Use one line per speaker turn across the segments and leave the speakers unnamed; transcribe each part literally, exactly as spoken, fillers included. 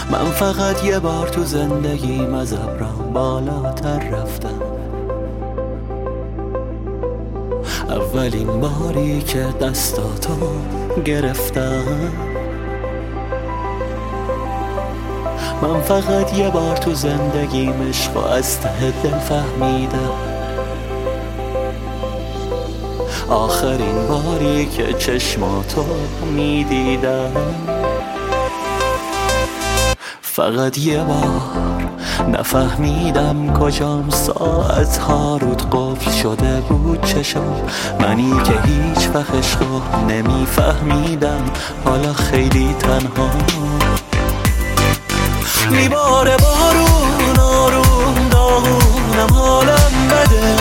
من فقط یه بار تو زندگیم از ابرام بالاتر رفتم. اولین باری که دستاتو گرفتم. من فقط یه بار تو زندگیم عشق و از ته دل فهمیدم. آخرین باری که چشماتو میدیدم. فقط یه بار نفهمیدم کجام، ساعت ها رود قفل شده بود چشم. منی که هیچ وقت عشقو نمیفهمیدم، حالا خیلی تنها. میباره بارون آروم داغونم، حالم بده.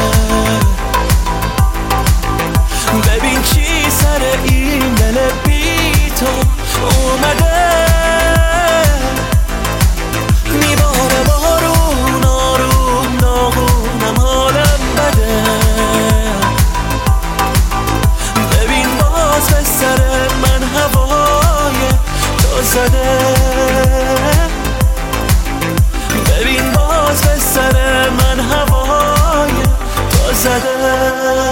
ببین چی سر این دل بی تو اومده. میباره بارون آروم داغونم، حالم بده. ببین باز به سر من هوای تو زده. ببین باز به سر من هوای تو زده.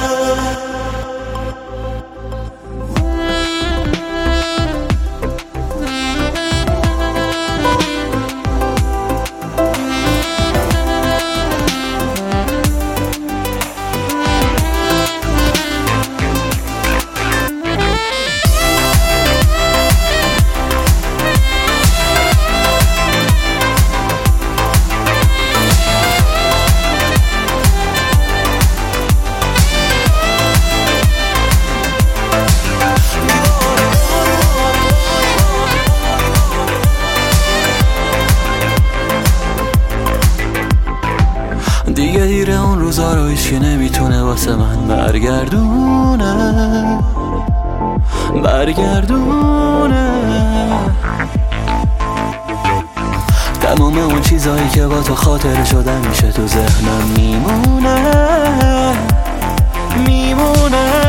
دیگه دیره اون روزا رو هیچکی نمیتونه واسه من برگردونه برگردونه تمام اون چیزایی که با تو خاطره شدن میشه تو ذهنم میمونه میمونه